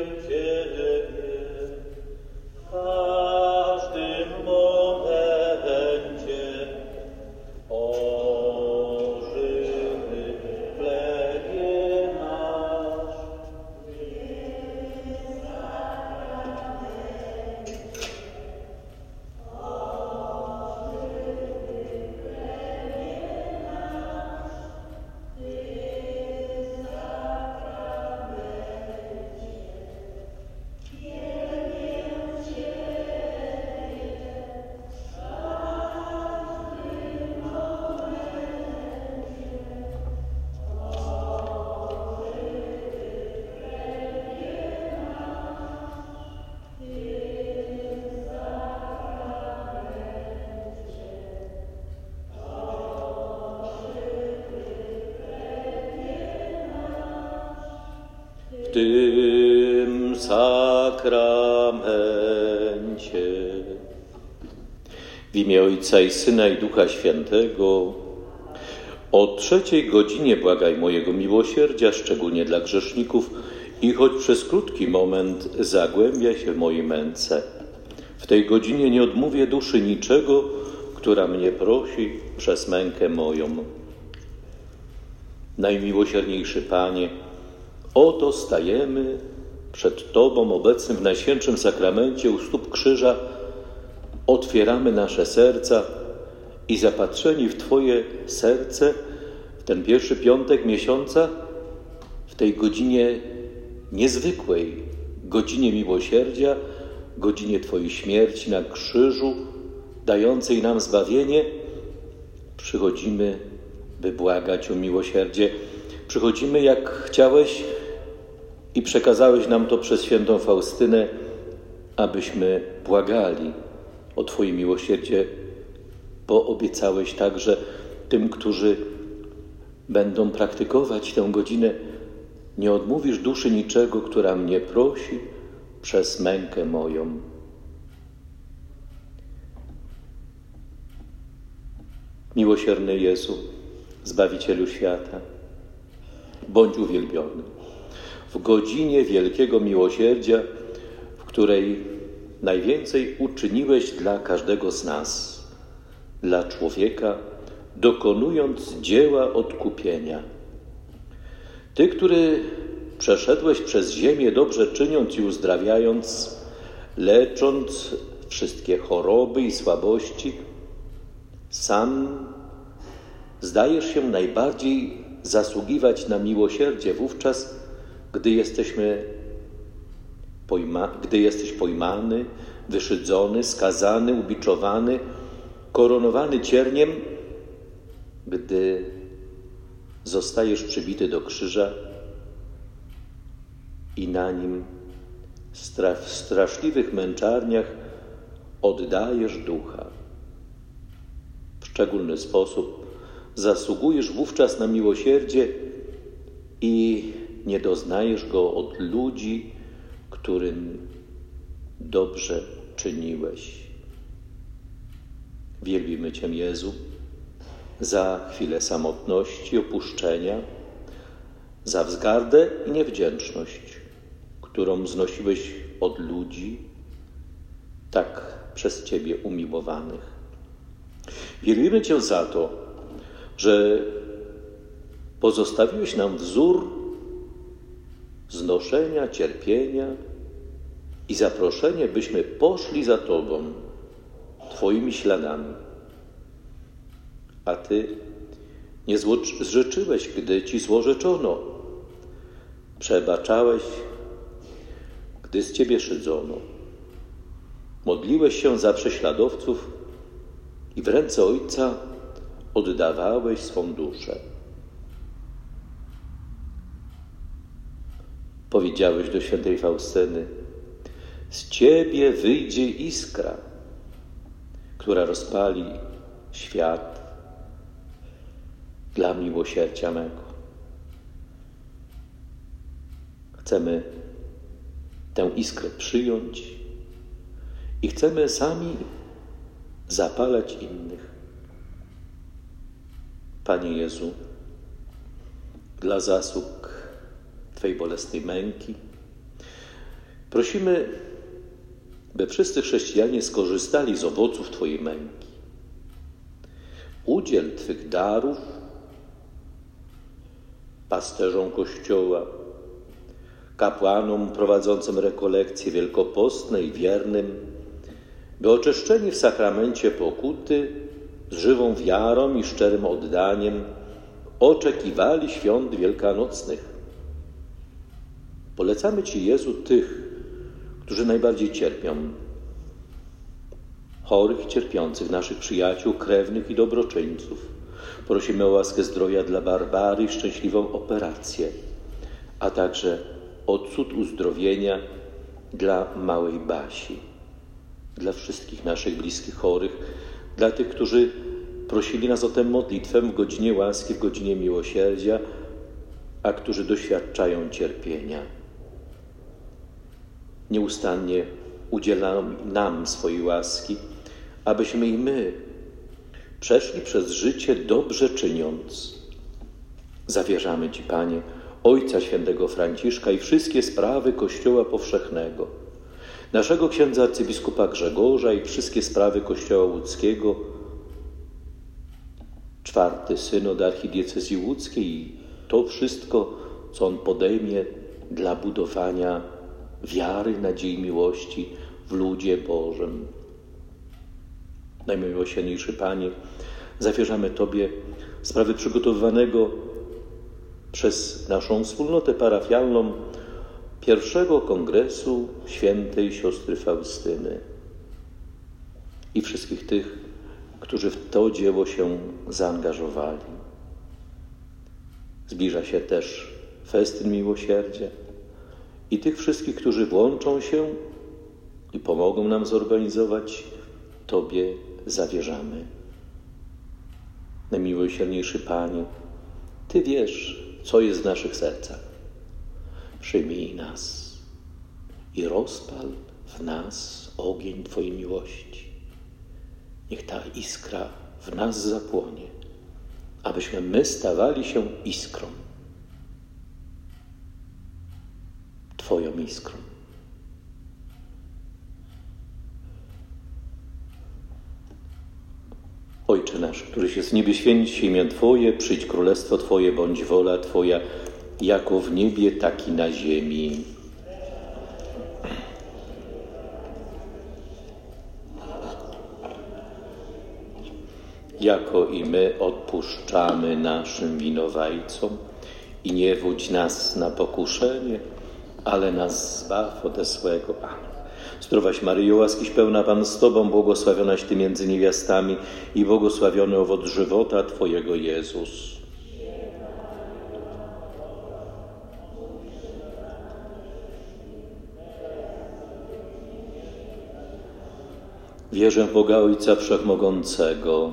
tym sakramencie. W imię Ojca i Syna i Ducha Świętego. O 3:00 błagaj mojego miłosierdzia, szczególnie dla grzeszników, i choć przez krótki moment zagłębia się w mojej męce. W tej godzinie nie odmówię duszy niczego, która mnie prosi przez mękę moją. Najmiłosierniejszy Panie, oto stajemy przed Tobą obecnym w Najświętszym Sakramencie u stóp krzyża, otwieramy nasze serca i zapatrzeni w Twoje serce w ten pierwszy piątek miesiąca, w tej godzinie niezwykłej, godzinie miłosierdzia, godzinie Twojej śmierci na krzyżu, dającej nam zbawienie, przychodzimy, by błagać o miłosierdzie. Przychodzimy, jak chciałeś i przekazałeś nam to przez świętą Faustynę, abyśmy błagali o Twoje miłosierdzie, bo obiecałeś także tym, którzy będą praktykować tę godzinę, nie odmówisz duszy niczego, która mnie prosi przez mękę moją. Miłosierny Jezu, Zbawicielu świata, bądź uwielbiony w godzinie wielkiego miłosierdzia, w której najwięcej uczyniłeś dla każdego z nas, dla człowieka, dokonując dzieła odkupienia. Ty, który przeszedłeś przez ziemię, dobrze czyniąc i uzdrawiając, lecząc wszystkie choroby i słabości, sam zdajesz się najbardziej zasługiwać na miłosierdzie wówczas, gdy jesteś pojmany, wyszydzony, skazany, ubiczowany, koronowany cierniem, gdy zostajesz przybity do krzyża i na nim w straszliwych męczarniach oddajesz ducha. W szczególny sposób zasługujesz wówczas na miłosierdzie i nie doznajesz go od ludzi, którym dobrze czyniłeś. Wielbimy Cię, Jezu, za chwilę samotności, opuszczenia, za wzgardę i niewdzięczność, którą znosiłeś od ludzi, tak przez Ciebie umiłowanych. Wielbimy Cię za to, że pozostawiłeś nam wzór znoszenia, cierpienia i zaproszenie, byśmy poszli za Tobą, Twoimi śladami. A Ty nie zrzeczyłeś, gdy Ci złorzeczono. Przebaczałeś, gdy z Ciebie szydzono. Modliłeś się za prześladowców i w ręce Ojca oddawałeś swą duszę. Powiedziałeś do świętej Faustyny: z Ciebie wyjdzie iskra, która rozpali świat dla miłosierdzia mego. Chcemy tę iskrę przyjąć i chcemy sami zapalać innych. Panie Jezu, dla zasług Twej bolesnej męki, Prosimy, by wszyscy chrześcijanie skorzystali z owoców Twojej męki. Udziel Twych darów pasterzom Kościoła, kapłanom prowadzącym rekolekcje wielkopostne i wiernym, by oczyszczeni w sakramencie pokuty z żywą wiarą i szczerym oddaniem oczekiwali świąt wielkanocnych. Polecamy Ci, Jezu, tych, którzy najbardziej cierpią, chorych i cierpiących, naszych przyjaciół, krewnych i dobroczyńców. Prosimy o łaskę zdrowia dla Barbary i szczęśliwą operację, a także o cud uzdrowienia dla małej Basi, dla wszystkich naszych bliskich chorych, dla tych, którzy prosili nas o tę modlitwę w godzinie łaski, w godzinie miłosierdzia, a którzy doświadczają cierpienia. Nieustannie udziela nam swojej łaski, abyśmy i my przeszli przez życie dobrze czyniąc. Zawierzamy Ci, Panie, Ojca Świętego Franciszka i wszystkie sprawy Kościoła powszechnego, naszego księdza arcybiskupa Grzegorza i wszystkie sprawy Kościoła łódzkiego, 4. synod archidiecezji łódzkiej i to wszystko, co on podejmie dla budowania wiary, nadziei, miłości w ludzie Bożym. Najmiłosierniejszy Panie, zawierzamy Tobie sprawy przygotowywanego przez naszą wspólnotę parafialną pierwszego kongresu świętej siostry Faustyny i wszystkich tych, którzy w to dzieło się zaangażowali. Zbliża się też festyn miłosierdzia i tych wszystkich, którzy włączą się i pomogą nam zorganizować, Tobie zawierzamy. Najmiłosierniejszy Panie, Ty wiesz, co jest w naszych sercach. Przyjmij nas i rozpal w nas ogień Twojej miłości. Niech ta iskra w nas zapłonie, abyśmy my stawali się iskrą. Twoją iskrą. Ojcze nasz, któryś jest w niebie, święć się imię Twoje, przyjdź królestwo Twoje, bądź wola Twoja, jako w niebie, tak i na ziemi. Jako i my odpuszczamy naszym winowajcom i nie wódź nas na pokuszenie, ale nas zbaw ode złego. Amen. Zdrowaś Maryjo, łaskiś pełna Pan z Tobą, błogosławionaś Ty między niewiastami i błogosławiony owoc żywota Twojego, Jezus. Wierzę w Boga Ojca Wszechmogącego,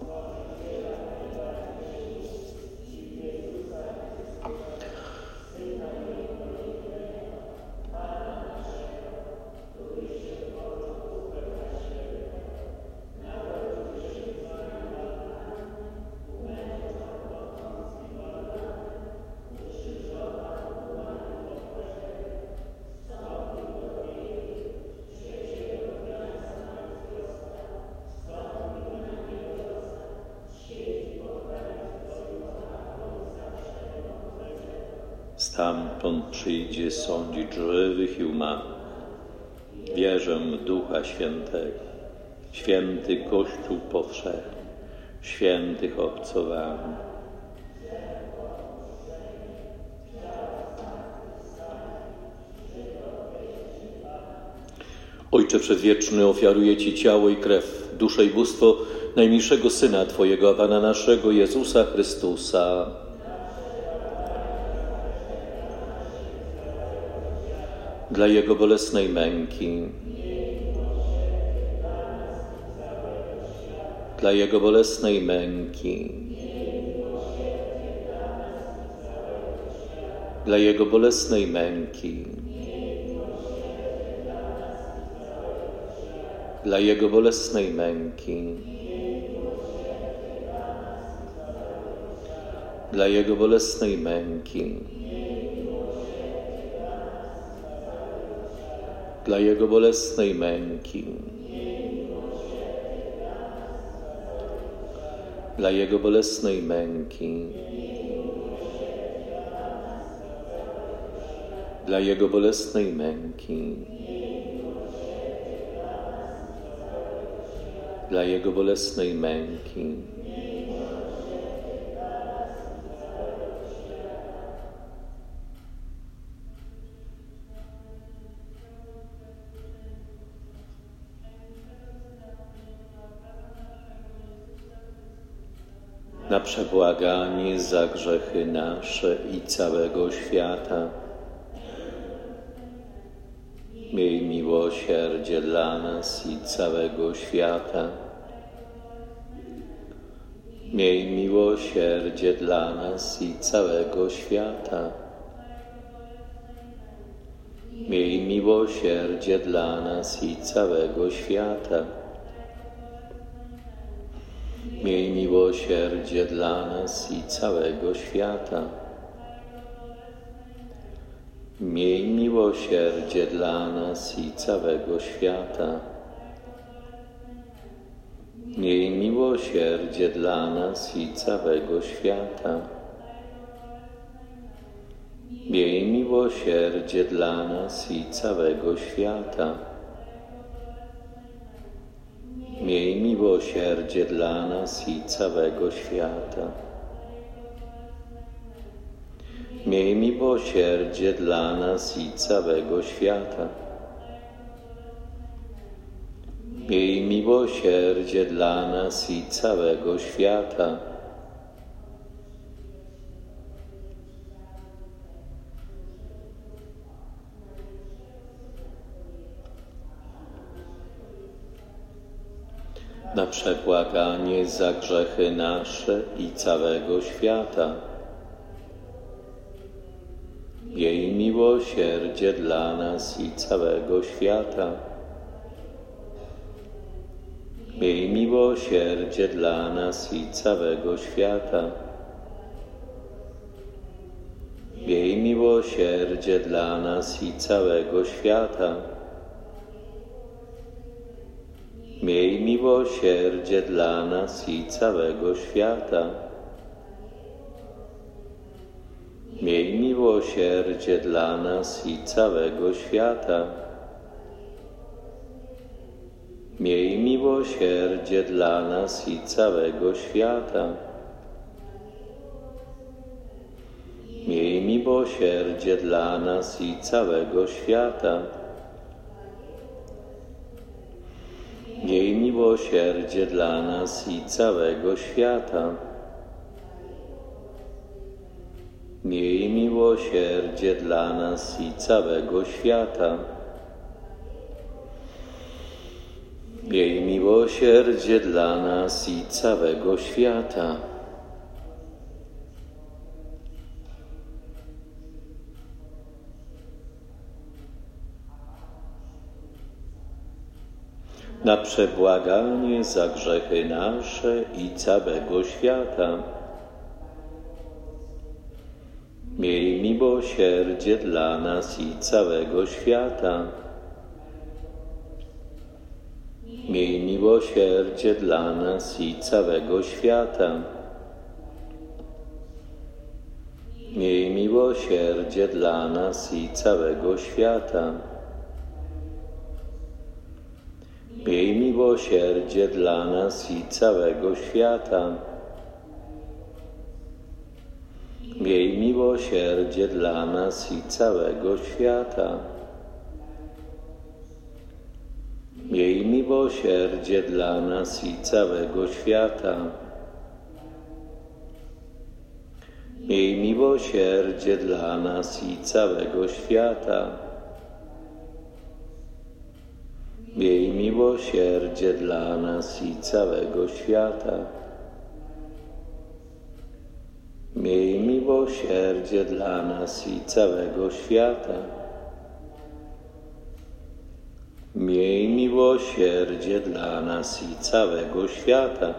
stamtąd przyjdzie sądzić żywych i umarłych. Wierzę w Ducha Świętego, święty Kościół powszechny, świętych obcowanych. Ojcze Przedwieczny, ofiaruję Ci ciało i krew, duszę i bóstwo najmilszego Syna Twojego, a Pana naszego, Jezusa Chrystusa, dla Jego bolesnej męki, dla Jego bolesnej męki, dla Jego bolesnej męki, dla Jego bolesnej męki, dla Jego bolesnej męki, dla Jego bolesnej męki, dla Jego bolesnej męki, dla Jego bolesnej męki, dla Jego bolesnej męki. Na przebłaganie za grzechy nasze i całego świata. Miej miłosierdzie dla nas i całego świata. Miej miłosierdzie dla nas i całego świata. Miej miłosierdzie dla nas i całego świata. Miej miłosierdzie dla nas i całego świata. Miej miłosierdzie dla nas i całego świata. Miej miłosierdzie dla nas i całego świata. Miej miłosierdzie dla nas i całego świata. Miej miłosierdzie dla nas i całego świata. Miej miłosierdzie dla nas i całego świata. Miej miłosierdzie dla nas i całego świata. Na przebłaganie za grzechy nasze i całego świata. Miej miłosierdzie dla nas i całego świata. Miej miłosierdzie dla nas i całego świata. Miej miłosierdzie dla nas i całego świata. Miej miłosierdzie dla nas i całego świata. Miej miłosierdzie dla nas i całego świata. Miej miłosierdzie dla nas i całego świata. Miej miłosierdzie dla nas i całego świata. Miej miłosierdzie dla nas i całego świata. Miej miłosierdzie dla nas i całego świata. Miej miłosierdzie dla nas i całego świata. Na przebłaganie za grzechy nasze i całego świata. Miej miłosierdzie dla nas i całego świata. Miej miłosierdzie dla nas i całego świata. Miej miłosierdzie dla nas i całego świata. Miej miłosierdzie dla nas i całego świata. Miej miłosierdzie dla nas i całego świata. Miej miłosierdzie dla nas i całego świata. Miej miłosierdzie dla nas i całego świata. Miej miłosierdzie dla nas i całego świata. Miej miłosierdzie dla nas i całego świata. Miej miłosierdzie dla nas i całego świata.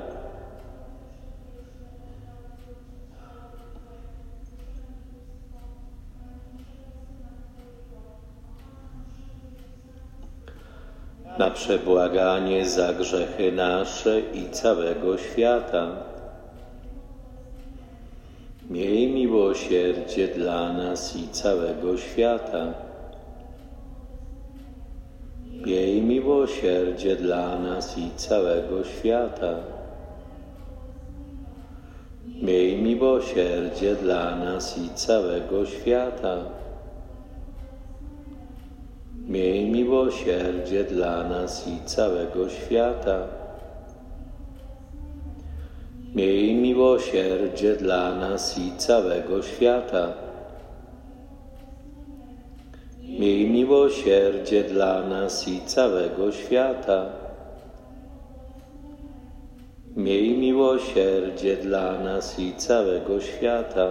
na przebłaganie za grzechy nasze i całego świata. Miej miłosierdzie dla nas i całego świata. Miej miłosierdzie dla nas i całego świata. Miej miłosierdzie dla nas i całego świata. Miej miłosierdzie dla nas i całego świata. Miej miłosierdzie dla nas i całego świata. Miej miłosierdzie dla nas i całego świata. Miej miłosierdzie dla nas i całego świata.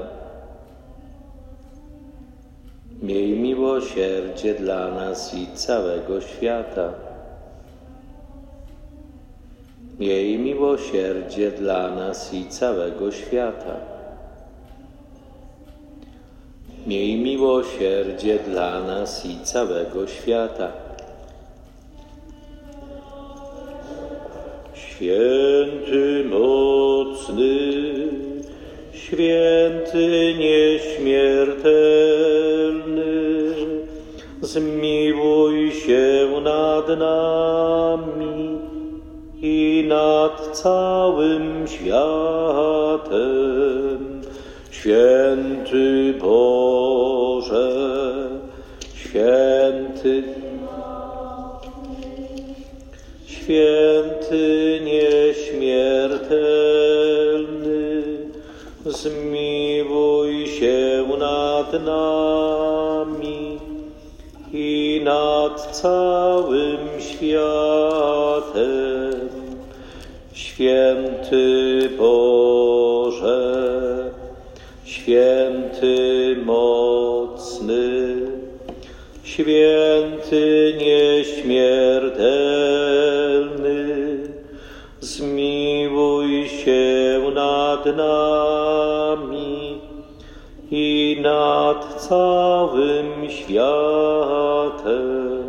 Miej miłosierdzie dla nas i całego świata. Miej miłosierdzie dla nas i całego świata. Miej miłosierdzie dla nas i całego świata. Święty mocny, święty nieśmiertelny, zmiłuj się nad nami i nad całym światem. Święty Boże, święty nieśmiertelny, zmiłuj się nad nami i nad całym światem. Święty Boże, święty mocny, święty nieśmiertelny, zmiłuj się nad nami i nad całym światem.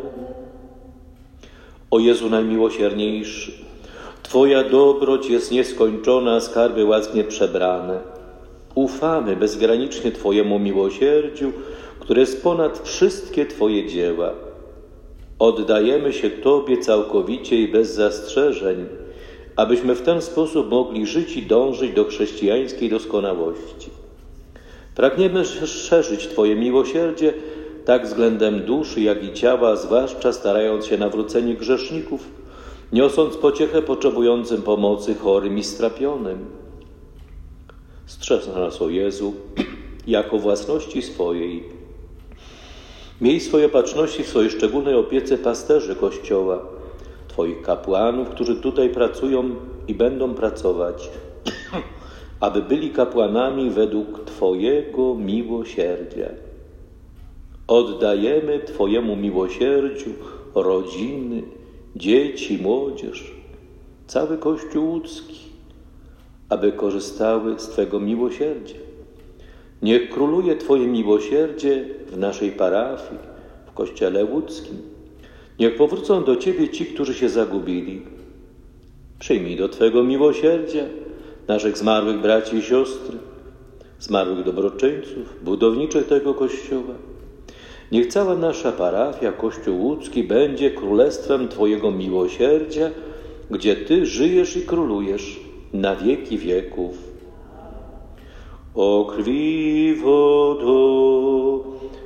O Jezu najmiłosierniejszy, Twoja dobroć jest nieskończona, skarby łask nieprzebrane. Ufamy bezgranicznie Twojemu miłosierdziu, które jest ponad wszystkie Twoje dzieła. Oddajemy się Tobie całkowicie i bez zastrzeżeń, abyśmy w ten sposób mogli żyć i dążyć do chrześcijańskiej doskonałości. Pragniemy szerzyć Twoje miłosierdzie tak względem duszy, jak i ciała, zwłaszcza starając się nawróceni grzeszników, niosąc pociechę potrzebującym pomocy, chorym i strapionym. Strzeż nas, o Jezu, jako własności swojej. Miej swoje opatrzności w swojej szczególnej opiece pasterzy Kościoła, Twoich kapłanów, którzy tutaj pracują i będą pracować, aby byli kapłanami według Twojego miłosierdzia. Oddajemy Twojemu miłosierdziu rodziny, dzieci, młodzież, cały Kościół łódzki, aby korzystały z Twego miłosierdzia. Niech króluje Twoje miłosierdzie w naszej parafii, w Kościele łódzkim. Niech powrócą do Ciebie ci, którzy się zagubili. Przyjmij do Twego miłosierdzia naszych zmarłych braci i siostry, zmarłych dobroczyńców, budowniczych tego Kościoła. Niech cała nasza parafia, Kościół łódzki, będzie królestwem Twojego miłosierdzia, gdzie Ty żyjesz i królujesz na wieki wieków. O krwi wodo,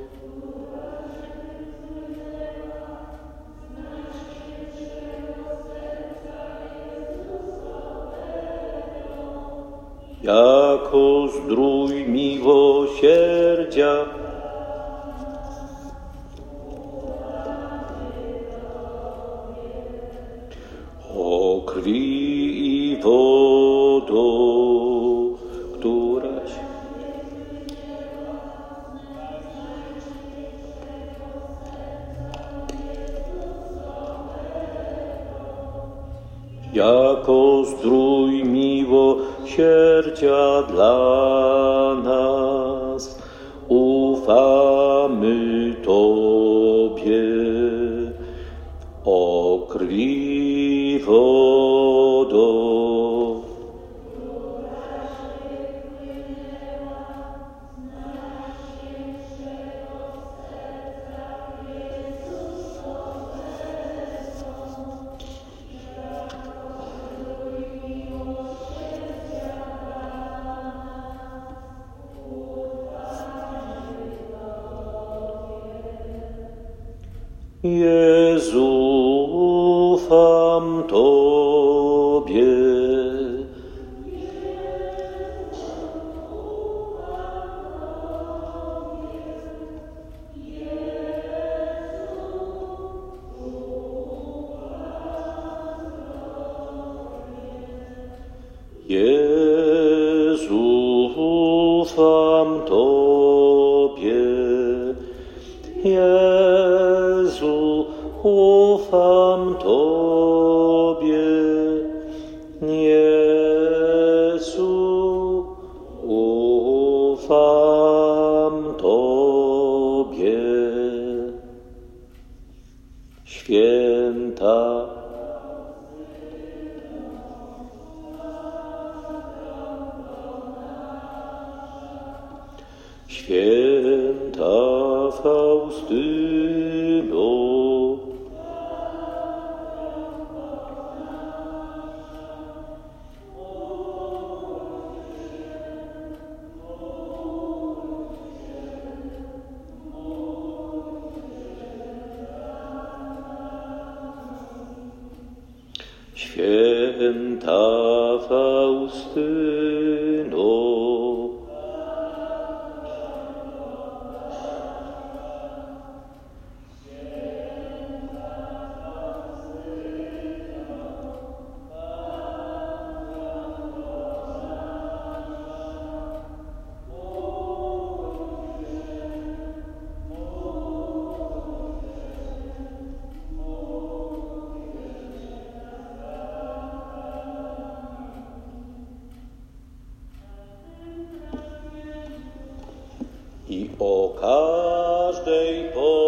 jako zdrój miłosierdzia, o krwi i wodo, któraś jako zdrój miłosierdzia dla nas, ufamy Tobie. O krwi wodo. Jezu, ufam Tobie. Jezu, ufam Tobie. Jezu, ufam Tobie. Jezu, ufam Tobie. Święta Święta Faustyno, Święta Faustyno, i o każdej porze